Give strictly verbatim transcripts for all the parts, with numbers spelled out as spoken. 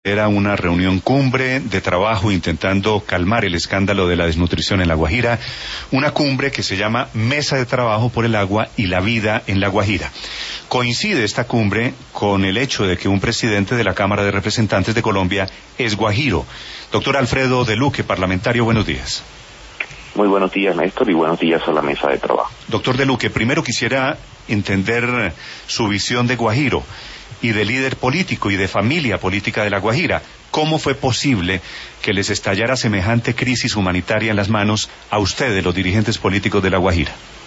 Era una reunión cumbre de trabajo intentando calmar el escándalo de la desnutrición en La Guajira, una cumbre que se llama Mesa de Trabajo por el Agua y la Vida en La Guajira. Coincide esta cumbre con el hecho de que un presidente de la Cámara de Representantes de Colombia es guajiro. Doctor Alfredo de Luque, parlamentario, buenos días. Muy buenos días, Néstor, y buenos días a la mesa de trabajo. Doctor de Luque, primero quisiera entender su visión de guajiro y de líder político y de familia política de La Guajira. ¿Cómo fue posible que les estallara semejante crisis humanitaria en las manos a ustedes, los dirigentes políticos de La Guajira?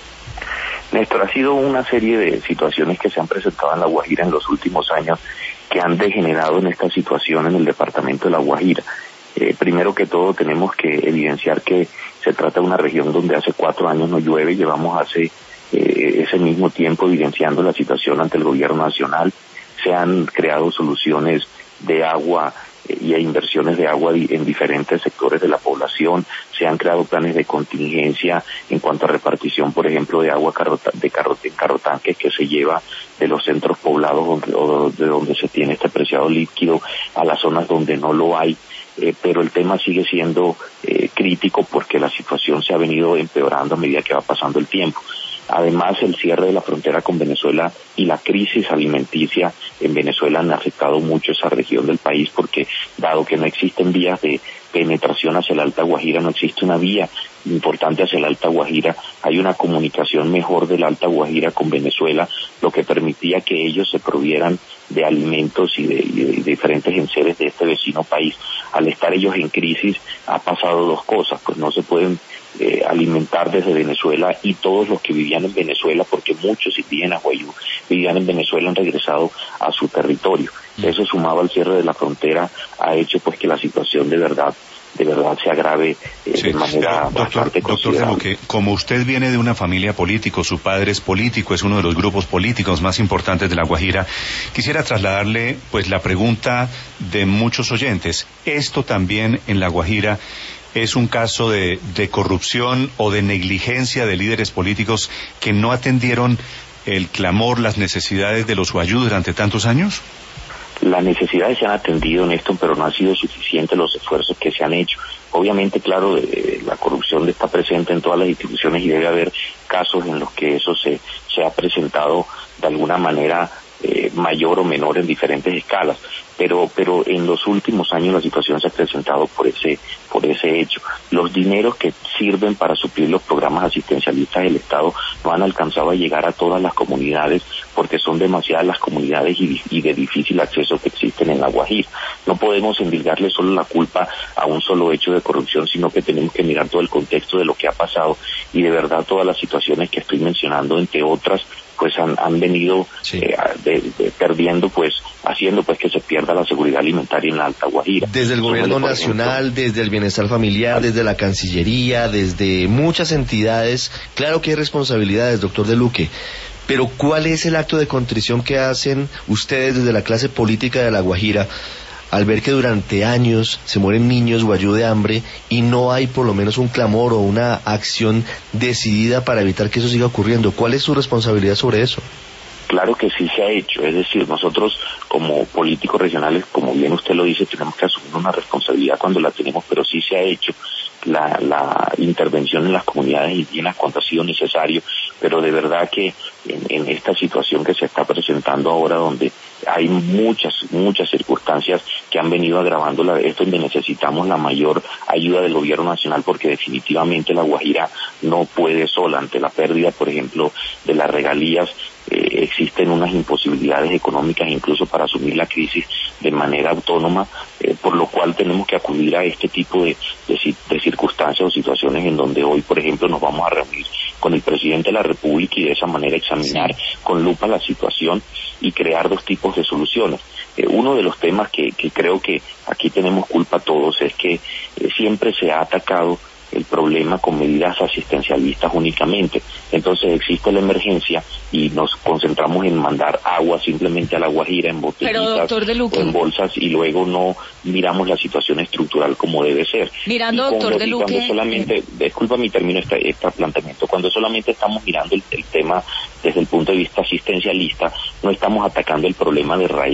Néstor, ha sido una serie de situaciones que se han presentado en La Guajira en los últimos años que han degenerado en esta situación en el departamento de La Guajira. Eh, primero que todo tenemos que evidenciar que se trata de una región donde hace cuatro años no llueve. Llevamos hace eh, ese mismo tiempo evidenciando la situación ante el gobierno nacional. Se han creado soluciones de agua eh, y inversiones de agua en diferentes sectores de la población. Se han creado planes de contingencia en cuanto a repartición, por ejemplo, de agua carrota, de carro, en carrotanques que se lleva de los centros poblados donde, o de donde se tiene este preciado líquido a las zonas donde no lo hay. Eh, pero el tema sigue siendo eh, crítico porque la situación se ha venido empeorando a medida que va pasando el tiempo. Además, el cierre de la frontera con Venezuela y la crisis alimenticia en Venezuela han afectado mucho esa región del país porque, dado que no existen vías de penetración hacia la Alta Guajira, no existe una vía importante hacia la Alta Guajira, hay una comunicación mejor de la Alta Guajira con Venezuela, lo que permitía que ellos se provieran de alimentos y de, y de diferentes enseres de este vecino país. Al estar ellos en crisis, ha pasado dos cosas, pues no se pueden eh, alimentar desde Venezuela, y todos los que vivían en Venezuela, porque muchos indígenas guayú vivían en Venezuela, han regresado a su territorio. Eso, sumado al cierre de la frontera, ha hecho pues que la situación de verdad de verdad se agrave eh, sí. de manera doctor, bastante doctor de Luque, como usted viene de una familia política, su padre es político, es uno de los grupos políticos más importantes de La Guajira, quisiera trasladarle pues la pregunta de muchos oyentes. ¿Esto también en La Guajira es un caso de, de corrupción o de negligencia de líderes políticos que no atendieron el clamor, las necesidades de los guayú durante tantos años? Las necesidades se han atendido en esto, pero no han sido suficientes los esfuerzos que se han hecho. Obviamente, claro, eh, la corrupción está presente en todas las instituciones y debe haber casos en los que eso se, se ha presentado de alguna manera eh, mayor o menor en diferentes escalas. Pero, pero en los últimos años la situación se ha presentado por ese, por ese hecho. Los dineros que sirven para suplir los programas asistencialistas del Estado no han alcanzado a llegar a todas las comunidades porque son demasiadas las comunidades y, y de difícil acceso que existen en La Guajira. No podemos endilgarle solo la culpa a un solo hecho de corrupción, sino que tenemos que mirar todo el contexto de lo que ha pasado, y de verdad todas las situaciones que estoy mencionando, entre otras, pues han, han venido sí. eh, de, de, perdiendo, pues, haciendo pues que se pierda la seguridad alimentaria en la Alta Guajira. Desde el gobierno nacional, ejemplo, desde el bienestar familiar, desde la Cancillería, desde muchas entidades, claro que hay responsabilidades, doctor de Luque, pero ¿cuál es el acto de contrición que hacen ustedes desde la clase política de La Guajira al ver que durante años se mueren niños guayú de hambre y no hay por lo menos un clamor o una acción decidida para evitar que eso siga ocurriendo? ¿Cuál es su responsabilidad sobre eso? Claro que sí se ha hecho, es decir, nosotros como políticos regionales, como bien usted lo dice, tenemos que asumir una responsabilidad cuando la tenemos, pero sí se ha hecho la, la intervención en las comunidades indígenas cuando ha sido necesario, pero de verdad que en, en esta situación que se está presentando ahora, donde hay muchas, muchas circunstancias que han venido agravando la, esto, donde necesitamos la mayor ayuda del gobierno nacional, porque definitivamente La Guajira no puede sola ante la pérdida, por ejemplo, de las regalías. Eh, existen unas imposibilidades económicas incluso para asumir la crisis de manera autónoma, eh, por lo cual tenemos que acudir a este tipo de, de, de circunstancias o situaciones en donde hoy, por ejemplo, nos vamos a reunir con el presidente de la República y de esa manera examinar sí. con lupa la situación y crear dos tipos de soluciones. Eh, uno de los temas que, que creo que aquí tenemos culpa todos es que eh, siempre se ha atacado el problema con medidas asistencialistas únicamente. Entonces existe la emergencia y nos concentramos en mandar agua simplemente a La Guajira en botellitas o en bolsas, y luego no miramos la situación estructural como debe ser. Mirando, y doctor de Luque, cuando solamente, disculpa mi término este, este planteamiento, cuando solamente estamos mirando el, el tema desde el punto de vista asistencialista, no estamos atacando el problema de raíz,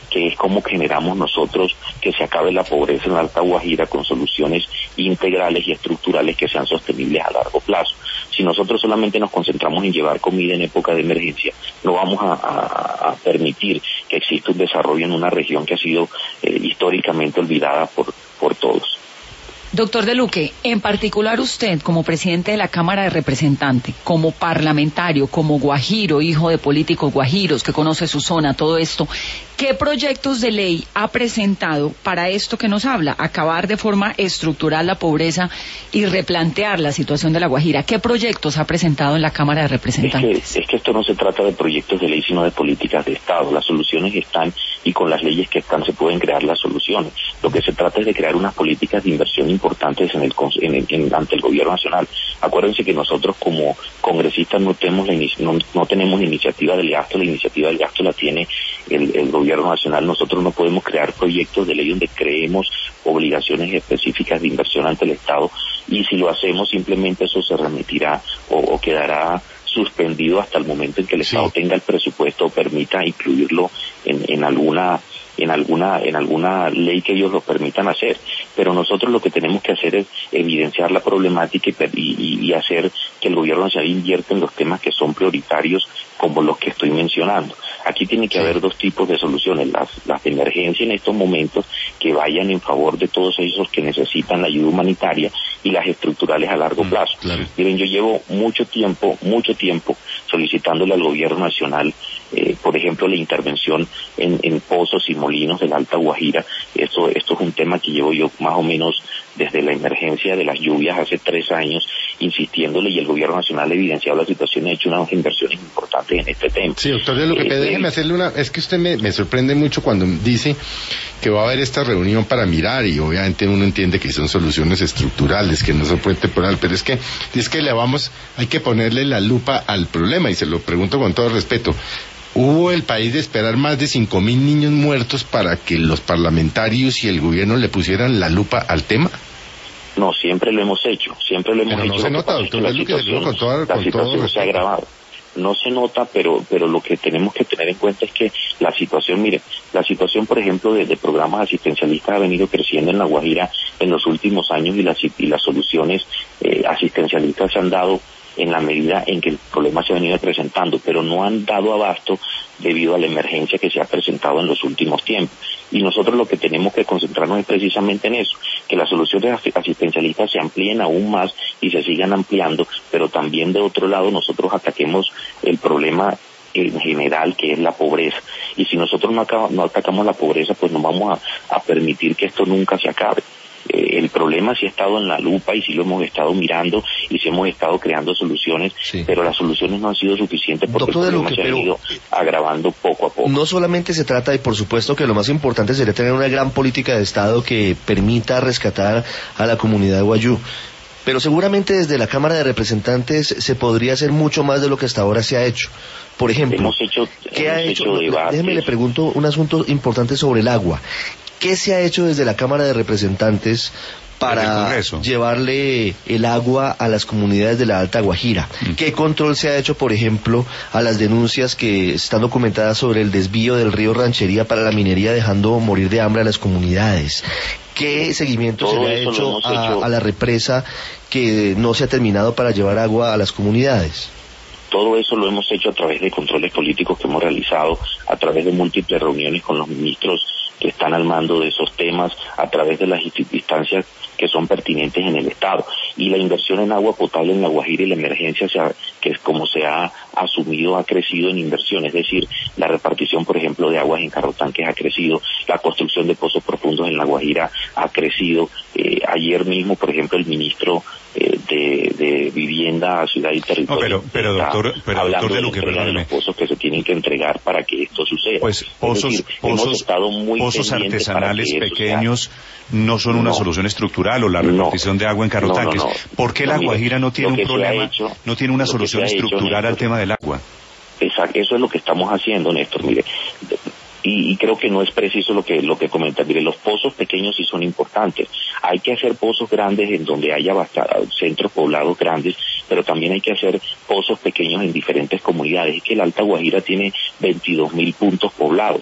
que es cómo generamos nosotros que se acabe la pobreza en la Alta Guajira con soluciones integrales y estructurales que sean sostenibles a largo plazo. Si nosotros solamente nos concentramos en llevar comida en época de emergencia, no vamos a, a, a permitir que exista un desarrollo en una región que ha sido eh, históricamente olvidada por, por todos. Doctor De Luque, en particular usted, como presidente de la Cámara de Representantes, como parlamentario, como guajiro, hijo de políticos guajiros, que conoce su zona, todo esto, ¿qué proyectos de ley ha presentado para esto que nos habla? Acabar de forma estructural la pobreza y replantear la situación de la Guajira. ¿Qué proyectos ha presentado en la Cámara de Representantes? Es que, es que esto no se trata de proyectos de ley, sino de políticas de Estado. Las soluciones están y con las leyes que están se pueden crear las soluciones. Lo que se trata es de crear unas políticas de inversión importantes en el, en el, en, ante el gobierno nacional. Acuérdense que nosotros como congresistas no tenemos la, no, no tenemos la iniciativa del gasto, la iniciativa del gasto la tiene el, el gobierno nacional. Nosotros no podemos crear proyectos de ley donde creemos obligaciones específicas de inversión ante el Estado, y si lo hacemos simplemente eso se remitirá o, o quedará suspendido hasta el momento en que el Estado sí. tenga el presupuesto o permita incluirlo en, en alguna en alguna en alguna ley que ellos lo permitan hacer. Pero nosotros lo que tenemos que hacer es evidenciar la problemática y, y, y hacer que el gobierno nacional invierta en los temas que son prioritarios, como los que estoy mencionando. Aquí tiene que sí. haber dos tipos de soluciones, las, las de emergencia en estos momentos, que vayan en favor de todos esos que necesitan la ayuda humanitaria, y las estructurales a largo mm, plazo. Claro. Miren, yo llevo mucho tiempo, mucho tiempo solicitándole al gobierno nacional, eh, por ejemplo, la intervención en, en pozos y molinos de la Alta Guajira. Esto, esto es un tema que llevo yo más o menos desde la emergencia de las lluvias hace tres años, insistiéndole, y el gobierno nacional ha evidenciado la situación y ha hecho unas inversiones importantes en este tema. Sí, doctor De Luque, eh, déjeme hacerle una... Es que usted me, me sorprende mucho cuando dice que va a haber esta reunión para mirar, y obviamente uno entiende que son soluciones estructurales, que no se puede temporal, pero es que es que le vamos, hay que ponerle la lupa al problema, y se lo pregunto con todo respeto. ¿Hubo el país de esperar más de cinco mil niños muertos para que los parlamentarios y el gobierno le pusieran la lupa al tema? No, siempre lo hemos hecho, siempre lo hemos pero hecho. No se nota, doctor, la es lo que digo con toda, la con situación todo se ha agravado. No se nota, pero pero lo que tenemos que tener en cuenta es que la situación, mire, la situación, por ejemplo, de, de programas asistencialistas ha venido creciendo en La Guajira en los últimos años, y las, y las soluciones eh, asistencialistas se han dado en la medida en que el problema se ha venido presentando, pero no han dado abasto debido a la emergencia que se ha presentado en los últimos tiempos. Y nosotros lo que tenemos que concentrarnos es precisamente en eso, que las soluciones asistencialistas se amplíen aún más y se sigan ampliando, pero también de otro lado nosotros ataquemos el problema en general, que es la pobreza. Y si nosotros no, acaba, no atacamos la pobreza, pues no vamos a, a permitir que esto nunca se acabe. Eh, el problema sí ha estado en la lupa, y sí lo hemos estado mirando, y sí hemos estado creando soluciones, sí. pero las soluciones no han sido suficientes porque Doctor el problema Luque, se ha ido agravando poco a poco. No solamente se trata, y por supuesto que lo más importante sería tener una gran política de Estado que permita rescatar a la comunidad guayú, pero seguramente desde la Cámara de Representantes se podría hacer mucho más de lo que hasta ahora se ha hecho. Por ejemplo, hemos hecho, ¿qué hemos ha hecho? hecho debates. Déjeme le pregunto un asunto importante sobre el agua. ¿Qué se ha hecho desde la Cámara de Representantes para llevarle el agua a las comunidades de la Alta Guajira? Mm. ¿Qué control se ha hecho, por ejemplo, a las denuncias que están documentadas sobre el desvío del río Ranchería para la minería, dejando morir de hambre a las comunidades? ¿Qué seguimiento Todo se le ha hecho a, hecho a la represa que no se ha terminado para llevar agua a las comunidades? Todo eso lo hemos hecho a través de controles políticos que hemos realizado, a través de múltiples reuniones con los ministros que están al mando de esos temas, a través de las instancias que son pertinentes en el Estado. Y la inversión en agua potable en La Guajira y la emergencia, se ha, que es como se ha asumido, ha crecido en inversión. Es decir, la repartición, por ejemplo, de aguas en carrotanques ha crecido, la construcción de pozos profundos en La Guajira ha crecido. Eh, ayer mismo, por ejemplo, el ministro eh, de, de Vivienda, Ciudad y Territorio no, pero, pero, doctor, pero, hablando doctor de, de la Luque, entrega de los pozos que se tienen que entregar para que esto suceda. Pues pozos, decir, pozos, pozos artesanales pequeños no son una no, solución estructural, o la repartición no, de agua en carrotanques. No, no, no. ¿Por qué La Guajira no tiene un problema, hecho, no tiene una solución estructural hecho, al tema del agua? Exacto, eso es lo que estamos haciendo, Néstor. Mire, y, y creo que no es preciso lo que lo que comenta. Mire, los pozos pequeños sí son importantes. Hay que hacer pozos grandes en donde haya bastante, centros poblados grandes, pero también hay que hacer pozos pequeños en diferentes comunidades. Es que el Alta Guajira tiene veintidós mil puntos poblados,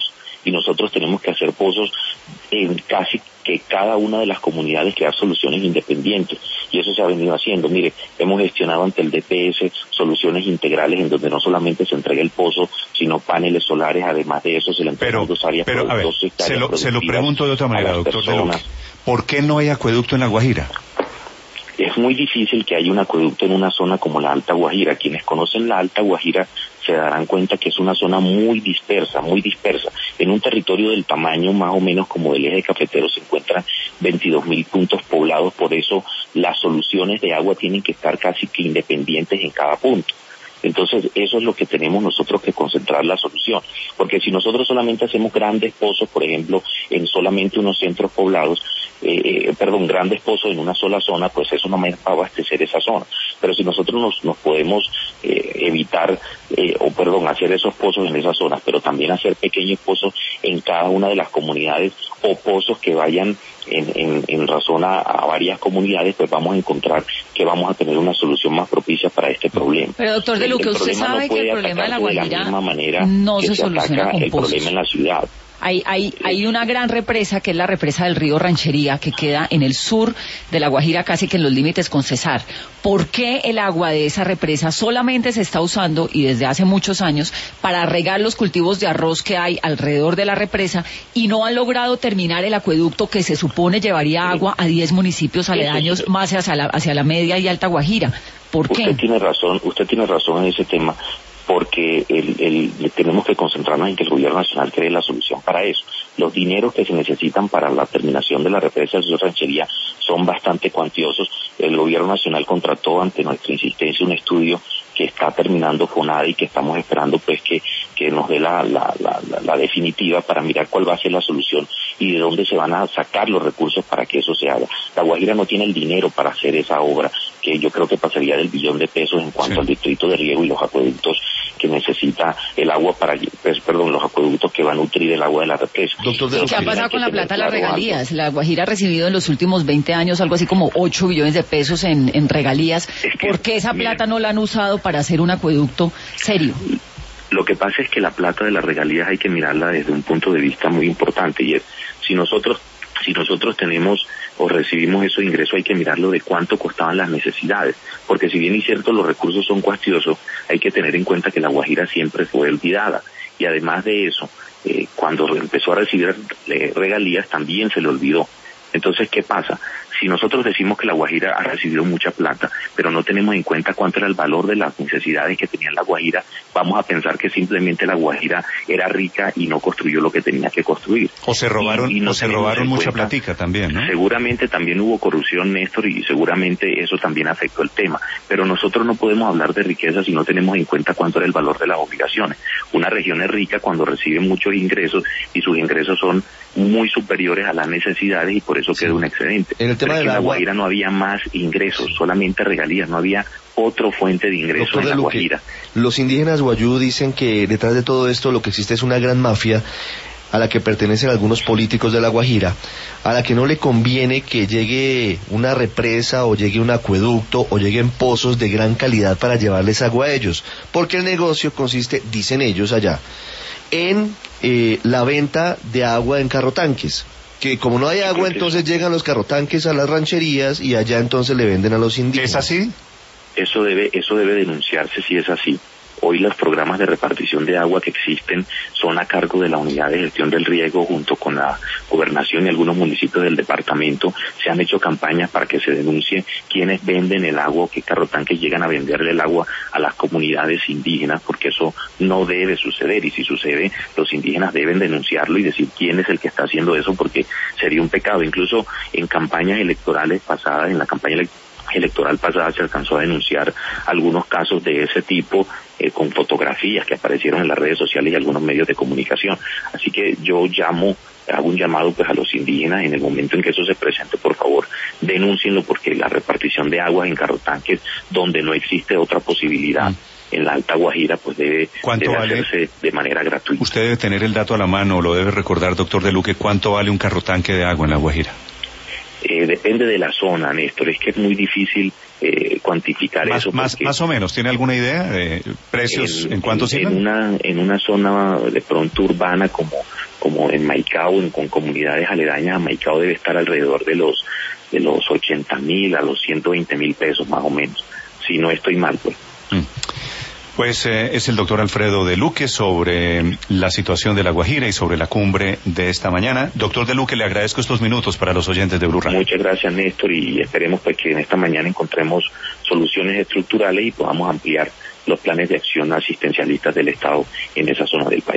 y nosotros tenemos que hacer pozos en casi que cada una de las comunidades, crear soluciones independientes, y eso se ha venido haciendo. Mire, hemos gestionado ante el D P S soluciones integrales en donde no solamente se entrega el pozo, sino paneles solares, además de eso se le entregan dos áreas pero, a ver, se lo, se lo pregunto de otra manera, doctor de Luque. ¿Por qué no hay acueducto en La Guajira? Es muy difícil que haya un acueducto en una zona como la Alta Guajira. Quienes conocen la Alta Guajira se darán cuenta que es una zona muy dispersa, muy dispersa. En un territorio del tamaño más o menos como del eje cafetero se encuentran veintidós mil puntos poblados, por eso las soluciones de agua tienen que estar casi que independientes en cada punto. Entonces, eso es lo que tenemos nosotros que concentrar la solución, porque si nosotros solamente hacemos grandes pozos, por ejemplo, en solamente unos centros poblados, eh, eh, perdón, grandes pozos en una sola zona, pues eso no me va a abastecer esa zona. Pero si nosotros nos, nos podemos eh, evitar, eh, o perdón, hacer esos pozos en esas zonas, pero también hacer pequeños pozos en cada una de las comunidades, o pozos que vayan en, en, en razón a, a varias comunidades, pues vamos a encontrar que vamos a tener una solución más propicia para este problema. Pero doctor de Luque, usted sabe no que el problema de La Guajira de la misma manera no que se, se soluciona con el pozos. problema en la ciudad. Hay, hay, hay una gran represa que es la represa del río Ranchería, que queda en el sur de La Guajira, casi que en los límites con Cesar. ¿Por qué el agua de esa represa solamente se está usando, y desde hace muchos años, para regar los cultivos de arroz que hay alrededor de la represa, y no han logrado terminar el acueducto que se supone llevaría agua a diez municipios aledaños más hacia la, hacia la media y alta Guajira? ¿Por qué? Usted tiene razón, usted tiene razón en ese tema, porque el, el, tenemos que concentrarnos en que el gobierno nacional cree la solución para eso. Los dineros que se necesitan para la terminación de la represa de Ranchería son bastante cuantiosos. El gobierno nacional contrató ante nuestra insistencia un estudio que está terminando FONADA y que estamos esperando pues que, que nos dé la, la, la, la, la definitiva para mirar cuál va a ser la solución y de dónde se van a sacar los recursos para que eso se haga. La Guajira no tiene el dinero para hacer esa obra, que yo creo que pasaría del billón de pesos en cuanto sí. al distrito de riego y los acueductos que necesita el agua para, pues, perdón, los acueductos que van a nutrir el agua de la represa. Doctor, ¿qué ha pasado con la plata de las regalías? La Guajira ha recibido en los últimos veinte años algo así como ocho billones de pesos en, en regalías. Es que, ¿por qué esa mire, plata no la han usado para hacer un acueducto serio? Lo que pasa es que la plata de las regalías hay que mirarla desde un punto de vista muy importante, y es, si nosotros si nosotros tenemos o recibimos esos ingresos, hay que mirarlo de cuánto costaban las necesidades, porque si bien es cierto los recursos son cuantiosos, hay que tener en cuenta que la Guajira siempre fue olvidada, y además de eso, eh, cuando empezó a recibir eh, regalías también se le olvidó. Entonces, ¿qué pasa? Si nosotros decimos que la Guajira ha recibido mucha plata, pero no tenemos en cuenta cuánto era el valor de las necesidades que tenía la Guajira, vamos a pensar que simplemente la Guajira era rica y no construyó lo que tenía que construir. O se robaron, y, y no o se robaron mucha platica también, ¿no? Seguramente también hubo corrupción, Néstor, y seguramente eso también afectó el tema. Pero nosotros no podemos hablar de riqueza si no tenemos en cuenta cuánto era el valor de las obligaciones. Una región es rica cuando recibe muchos ingresos y sus ingresos son muy superiores a las necesidades y por eso sí. queda un excedente. En el tema Pero de en la agua... Guajira no había más ingresos, solamente regalías, no había otra fuente de ingresos en la Luque, Guajira. Los indígenas guayú dicen que detrás de todo esto lo que existe es una gran mafia a la que pertenecen algunos políticos de la Guajira, a la que no le conviene que llegue una represa o llegue un acueducto o lleguen pozos de gran calidad para llevarles agua a ellos, porque el negocio consiste, dicen ellos allá, en eh, la venta de agua en carrotanques, que como no hay agua entonces llegan los carrotanques a las rancherías y allá entonces le venden a los indígenas. ¿Es así? Eso debe, eso debe denunciarse si es así. Hoy los programas de repartición de agua que existen son a cargo de la Unidad de Gestión del Riego junto con la Gobernación y algunos municipios del departamento. Se han hecho campañas para que se denuncie quienes venden el agua, qué carrotanques llegan a venderle el agua a las comunidades indígenas, porque eso no debe suceder, y si sucede, los indígenas deben denunciarlo y decir quién es el que está haciendo eso, porque sería un pecado. Incluso en campañas electorales pasadas, en la campaña electoral, electoral pasada se alcanzó a denunciar algunos casos de ese tipo eh, con fotografías que aparecieron en las redes sociales y algunos medios de comunicación. Así que yo llamo, hago un llamado pues a los indígenas, en el momento en que eso se presente, por favor, denúncienlo, porque la repartición de aguas en carrotanques donde no existe otra posibilidad, mm. en la Alta Guajira, pues debe, debe vale? hacerse de manera gratuita. Usted debe tener el dato a la mano, o lo debe recordar, doctor de Luque, ¿cuánto vale un carrotanque de agua en la Guajira? Eh, depende de la zona, Néstor, es que es muy difícil eh, cuantificar más, eso. Más, más o menos, ¿tiene alguna idea de precios en, en cuánto en, siguen? En una, en una zona de pronto urbana como, como en Maicao, en, con comunidades aledañas a Maicao, debe estar alrededor de los de los ochenta mil a los ciento veinte mil pesos más o menos, si no estoy mal, pues. Mm. Pues eh, es el doctor Alfredo de Luque sobre la situación de La Guajira y sobre la cumbre de esta mañana. Doctor de Luque, le agradezco estos minutos para los oyentes de Blue Radio. Muchas gracias, Néstor, y esperemos pues que en esta mañana encontremos soluciones estructurales y podamos ampliar los planes de acción asistencialistas del Estado en esa zona del país.